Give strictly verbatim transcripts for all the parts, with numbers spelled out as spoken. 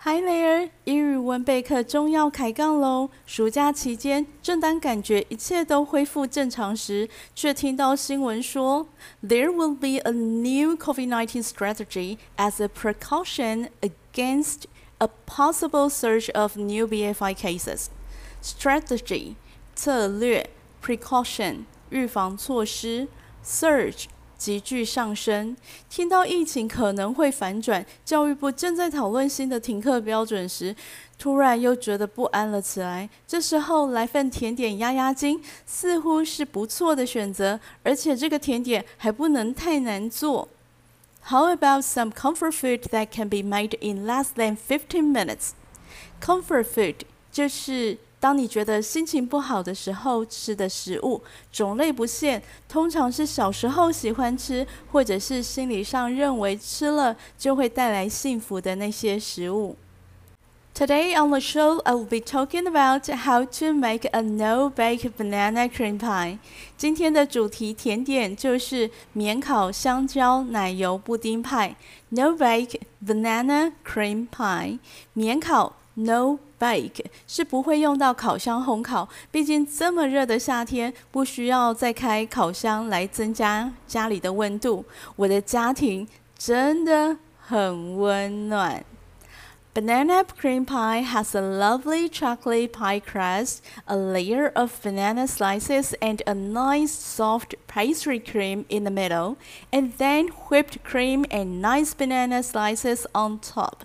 Hi there！ 英语文备课终要开杠喽！暑假期间，正当感觉一切都恢复正常时，却听到新闻说 There will be a new COVID nineteen strategy as a precaution against a possible surge of new B F I cases. Strategy 策略 Precaution 预防措施 Surge急剧上升。听到疫情可能会反转，教育部正在讨论新的停课标准时，突然又觉得不安了起来。这时候来份甜点压压惊，似乎是不错的选择，而且这个甜点还不能太难做。How about some comfort food that can be made in less than fifteen minutes? Comfort food 就是当你觉得心情不好的时候吃的食物，种类不限，通常是小时候喜欢吃，或者是心理上认为吃了就会带来幸福的那些食物。Today on the show, I will be talking about how to make a no-bake banana cream pie. 今天的主题甜点就是免烤香蕉奶油布丁派 No-bake banana cream pie. 免烤 No bake 是不会用到烤箱烘烤，毕竟这么热的夏天，不需要再开烤箱来增加家里的温度。我的家庭真的很温暖。Banana cream pie has a lovely chocolate pie crust, a layer of banana slices, and a nice soft pastry cream in the middle, and then whipped cream and nice banana slices on top.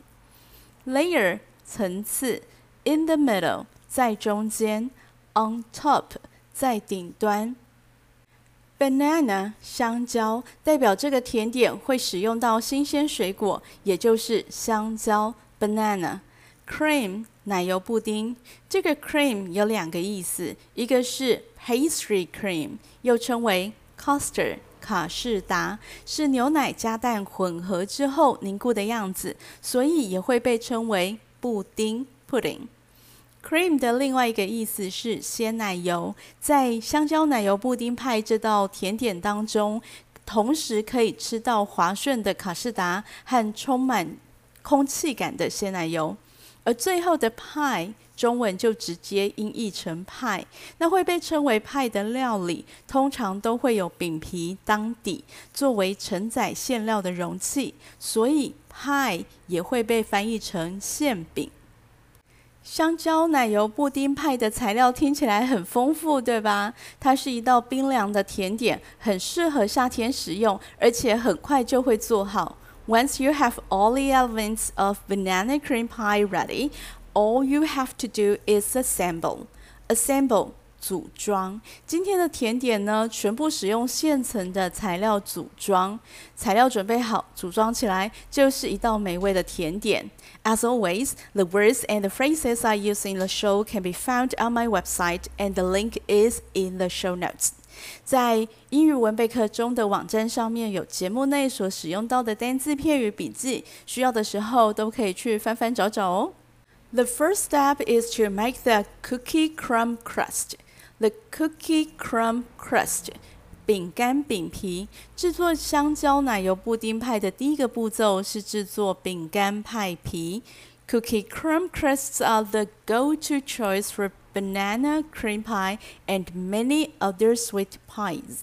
Layer 层次 in the middle 在中间 on top 在顶端。Banana 香蕉代表这个甜点会使用到新鲜水果，也就是香蕉 banana。 Cream 奶油布丁，这个 cream 有两个意思，一个是 pastry cream 又称为 custard卡士达，是牛奶加蛋混合之后凝固的样子，所以也会被称为布丁 pudding。Cream 的另外一个意思是鲜奶油，在香蕉奶油布丁派这道甜点当中，同时可以吃到滑顺的卡士达和充满空气感的鲜奶油。而最后的 pie 中文就直接音译成派，那会被称为派的料理，通常都会有饼皮当底，作为承载馅料的容器，所以派也会被翻译成馅饼。香蕉奶油布丁派的材料听起来很丰富，对吧？它是一道冰凉的甜点，很适合夏天食用，而且很快就会做好。Once you have all the elements of banana cream pie ready, all you have to do is assemble. Assemble 组装。今天的甜点呢，全部使用现成的材料组装。材料准备好，组装起来就是一道美味的甜点。As always, the words and the phrases I use in the show can be found on my website, and the link is in the show notes. 在英语文备课中的网站上面有节目内所使用到的单字片语笔记，需要的时候都可以去翻翻找找哦。The first step is to make the cookie crumb crust. The cookie crumb crust. 饼干饼皮。制作香蕉奶油布丁派的第一个步骤是制作饼干派皮。Cookie crumb crusts are the go-to choice for banana cream pie and many other sweet pies.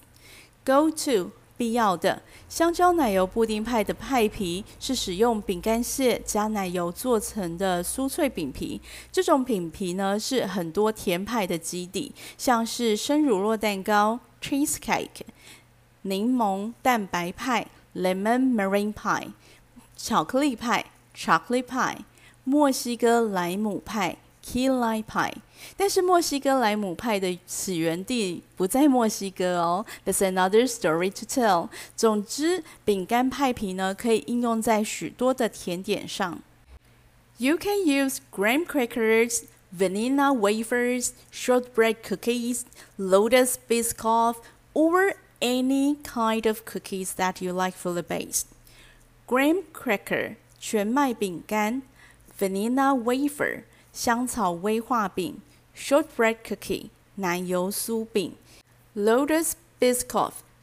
Go-to 必要的，香蕉奶油布丁派的派皮是使用饼干屑加奶油做成的酥脆饼皮。这种饼皮呢是很多甜派的基底，像是生乳酪蛋糕 cheesecake、柠檬蛋白派 lemon meringue pie、巧克力派 chocolate pie、墨西哥莱姆派 key lime pie。但是墨西哥莱姆派的起源地不在墨西哥哦 ，That's another story to tell。总之，饼干派皮呢可以应用在许多的甜点上。You can use graham crackers, vanilla wafers, shortbread cookies, lotus biscoff, or any kind of cookies that you like for the base. Graham cracker 全麦饼干 ，vanilla wafer 香草威化饼。Shortbread cookie 奶油酥饼 Lotus Biscoff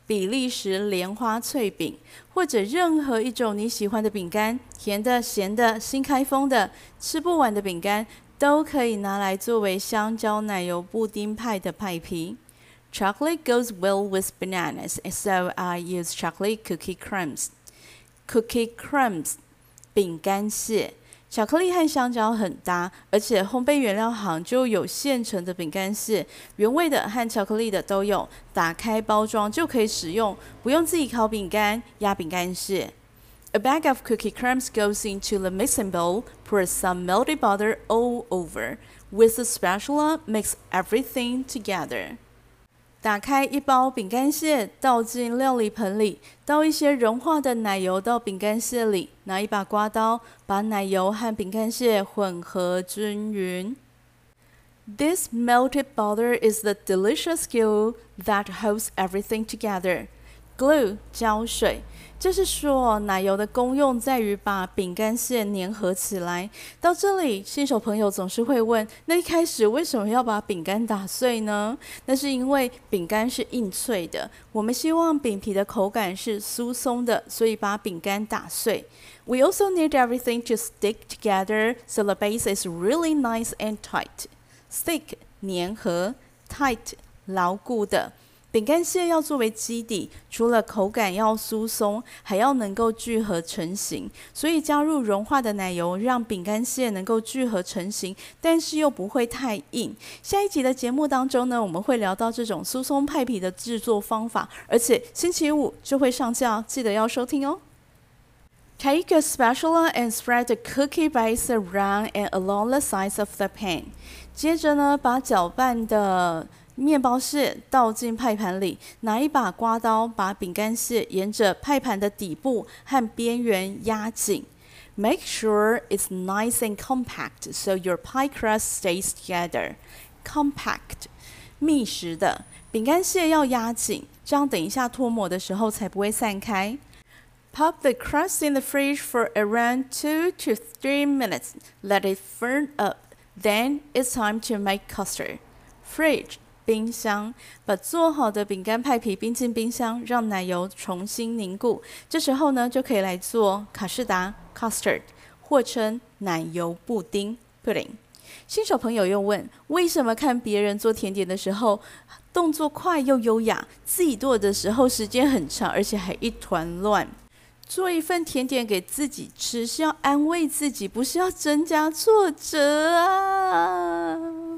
比利时莲花脆饼，或者任何一种你喜欢的饼干，甜的、咸的、新开封的、吃不完的饼干，都可以拿来作为香蕉奶油布丁派的派皮。Chocolate goes well with bananas, so I use chocolate cookie crumbs. Cookie crumbs, 饼干屑。巧克力和香蕉很搭，而且烘焙原料行就有现成的饼干屑，原味的和巧克力的都有，打开包装就可以使用，不用自己烤饼干、压饼干屑。A bag of cookie crumbs goes into the mixing bowl, pour some melted butter all over. With a spatula, mix everything together. 打开一包饼干屑，倒进料理盆里，倒一些融化的奶油到饼干屑里，拿一把刮刀，把奶油和饼干屑混合均匀。This melted butter is the delicious glue that holds everything together. Glue 胶水，就是说奶油的功用在于把饼干屑粘合起来。到这里，新手朋友总是会问：那一开始为什么要把饼干打碎呢？那是因为饼干是硬脆的，我们希望饼皮的口感是酥松的，所以把饼干打碎。We also need everything to stick together so the base is really nice and tight. Stick 粘合 ，tight 牢固的。饼干屑要作为基底，除了口感要酥松，还要能够聚合成型。所以加入融化的奶油，让饼干屑能够聚合成型，但是又不会太硬。下一集的节目当中呢，我们会聊到这种酥松派皮的制作方法，而且星期五就会上架，记得要收听哦。Take a spatula and spread the cookie base around and along the sides of the pan. 接着呢，把搅拌的面包屑倒进派盘里，拿一把刮刀把饼干屑沿着派盘的底部和边缘压紧。Make sure it's nice and compact so your pie crust stays together. Compact, 密实的，饼干屑要压紧，这样等一下脱模的时候才不会散开。Pop the crust in the fridge for around two to three minutes. Let it firm up. Then it's time to make custard. Fridge冰箱，把做好的饼干派皮冰进冰箱，让奶油重新凝固。这时候呢，就可以来做卡士达 （custard）， 或称奶油布丁 （pudding）。新手朋友又问：为什么看别人做甜点的时候，动作快又优雅，自己做的时候时间很长，而且还一团乱？做一份甜点给自己吃，是要安慰自己，不是要增加挫折啊！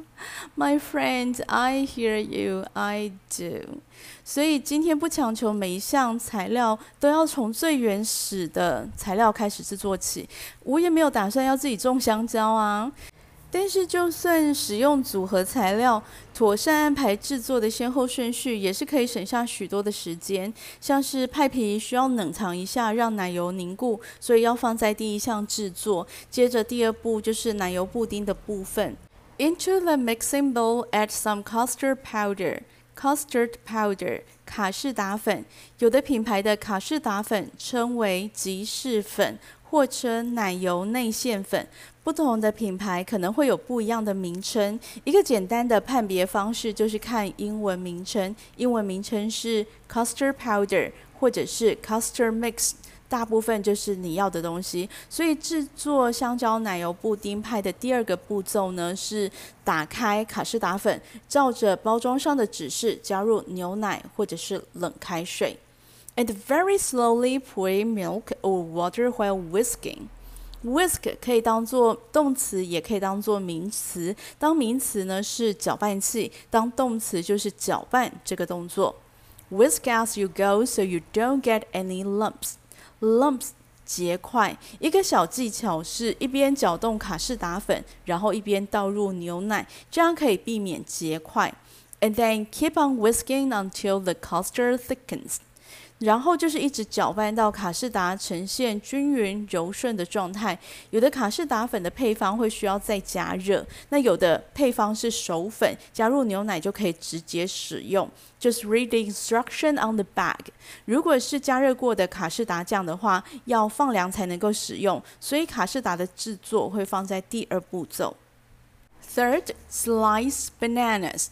My friend, I hear you, I do. 所以今天不强求每一项材料都要从最原始的材料开始制作起，我也没有打算要自己种香蕉啊。但是就算使用组合材料，妥善安排制作的先后顺序，也是可以省下许多的时间。像是派皮需要冷藏一下，让奶油凝固，所以要放在第一项制作。接着第二步就是奶油布丁的部分。Into the mixing bowl, add some custard powder. Custard powder, 卡士达粉。有的品牌的卡士达粉称为吉士粉，或称奶油内馅粉。不同的品牌可能会有不一样的名称。一个简单的判别方式就是看英文名称，英文名称是 custard powder 或者是 custard mix， 大部分就是你要的东西。所以制作香蕉奶油布丁派的第二个步骤呢，是打开卡士达粉，照着包装上的指示加入牛奶或者是冷开水。And very slowly pour milk or water while whisking.Whisk 可以当作动词，也可以当作名词。当名词呢是搅拌器，当动词就是搅拌这个动作。Whisk as you go so you don't get any lumps. Lumps 结块。一个小技巧是一边搅动卡士达粉，然后一边倒入牛奶，这样可以避免结块。And then keep on whisking until the custard thickens.然后就是一直搅拌到卡士达呈现均匀柔顺的状态。有的卡士达粉的配方会需要再加热，那有的配方是熟粉，加入牛奶就可以直接使用。Just read the instruction on the bag. 如果是加热过的卡士达酱的话，要放凉才能够使用，所以卡士达的制作会放在第二步骤。Third, slice bananas.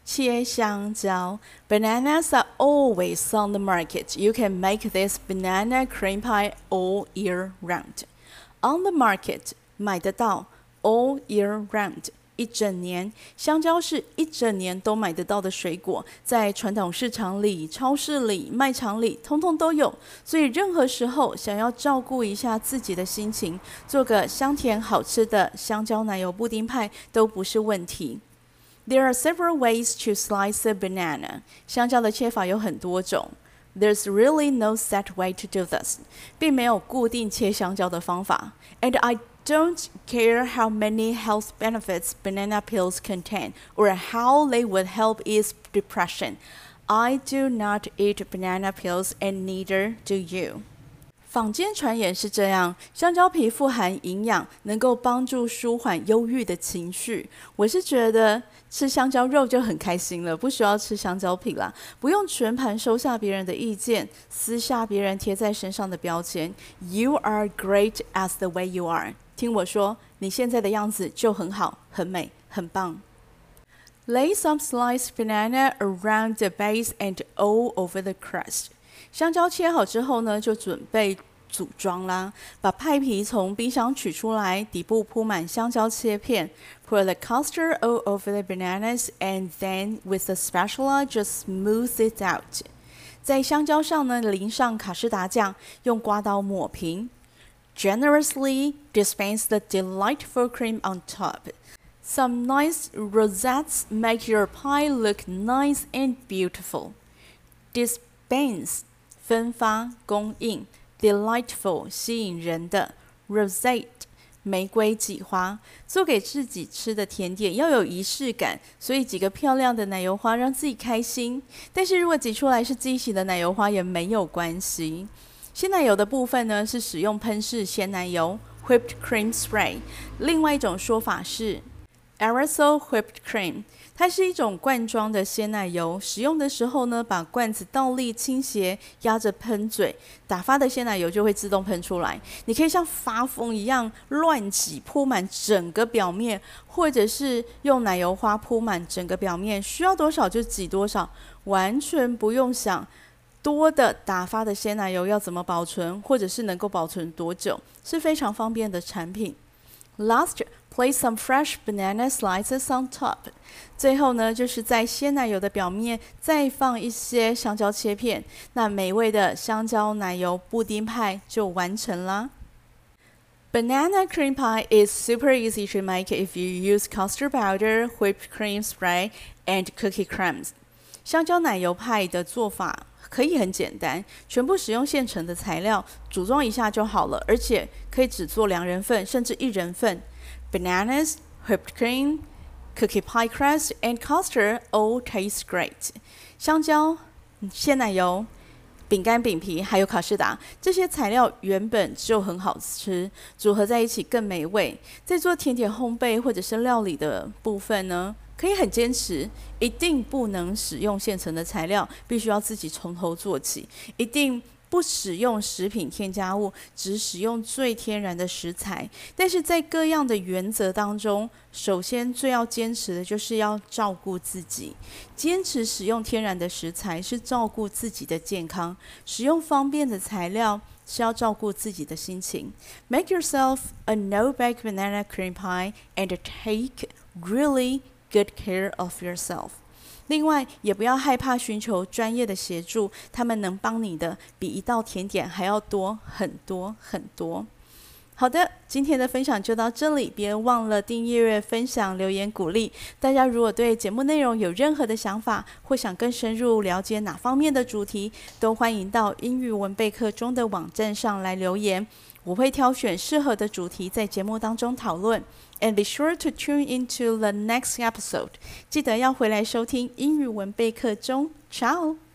切香蕉 Bananas are always on the market. You can make this banana cream pie all year round. On the market 买得到 all year round 一整年，香蕉是一整年都买得到的水果，在传统市场里、超市里、卖场里，通通都有。所以任何时候想要照顾一下自己的心情，做个香甜好吃的香蕉奶油布丁派都不是问题。There are several ways to slice a banana. 香蕉的切法有很多种。There's really no set way to do this. 并没有固定切香蕉的方法。And I don't care how many health benefits banana peels contain or how they would help ease depression. I do not eat banana peels and neither do you. 坊间传言是这样，香蕉皮富含营养，能够帮助舒缓忧郁的情绪。我是觉得吃香蕉肉就很开心了，不需要吃香蕉皮啦，不用全盘收下别人的意见，撕下别人贴在身上的标签。You are great as the way you are. 听我说，你现在的样子就很好，很美，很棒。Lay some sliced banana around the base and all over the crust. 香蕉切好之后呢，就准备组装啦。把派皮从冰箱取出来，底部铺满香蕉切片。Pour the custard all over the bananas and then with a spatula just smooth it out. 在香蕉上呢，淋上卡士达酱，用刮刀抹平。Generously dispense the delightful cream on top. Some nice rosettes make your pie look nice and beautiful. Dispense 分发供应 delightful 吸引人的 rosette 玫瑰几花。做给自己吃的甜点要有仪式感，所以几个漂亮的奶油花让自己开心。但是如果挤出来是畸形的奶油花也没有关系。鲜奶油的部分呢，是使用喷式鲜奶油 whipped cream spray， 另外一种说法是 aerosol whipped cream， 它是一种罐装的鲜奶油，使用的时候呢，把罐子倒立倾斜，压着喷嘴，打发的鲜奶油就会自动喷出来。你可以像发疯一样乱挤，铺满整个表面，或者是用奶油花铺满整个表面，需要多少就挤多少，完全不用想多的打发的鲜奶油要怎么保存，或者是能够保存多久，是非常方便的产品。Last, place some fresh banana slices on top. 最后呢，就是在鲜奶油的表面再放一些香蕉切片，那美味的香蕉奶油布丁派就完成啦。Banana cream pie is super easy to make if you use custard powder, whipped cream spray, and cookie crumbs. 香蕉奶油派的做法可以很简单，全部使用现成的材料，组装一下就好了，而且可以只做两人份，甚至一人份。Bananas, whipped cream, cookie pie crust, and custard all taste great. 香蕉、鲜奶油、饼干饼皮还有卡士达，这些材料原本就很好吃，组合在一起更美味。在做甜点烘焙或者是料理的部分呢，可以很坚持，一定不能使用现成的材料，必须要自己从头做起，一定不使用食品添加物，只使用最天然的食材。但是在各样的原则当中，首先最要坚持的就是要照顾自己。坚持使用天然的食材是照顾自己的健康，使用方便的材料是要照顾自己的心情。Make yourself a no-bake banana cream pie and take really good care of yourself. 另外，也不要害怕寻求专业的协助，他们能帮你的比一道甜点还要多很多很多。好的，今天的分享就到这里，别忘了订阅、分享、留言鼓励。大家如果对节目内容有任何的想法，或想更深入了解哪方面的主题，都欢迎到英语文备课中的网站上来留言，我会挑选适合的主题在节目当中讨论。And be sure to tune into the next episode. 记得要回来收听英语文备课中。Ciao!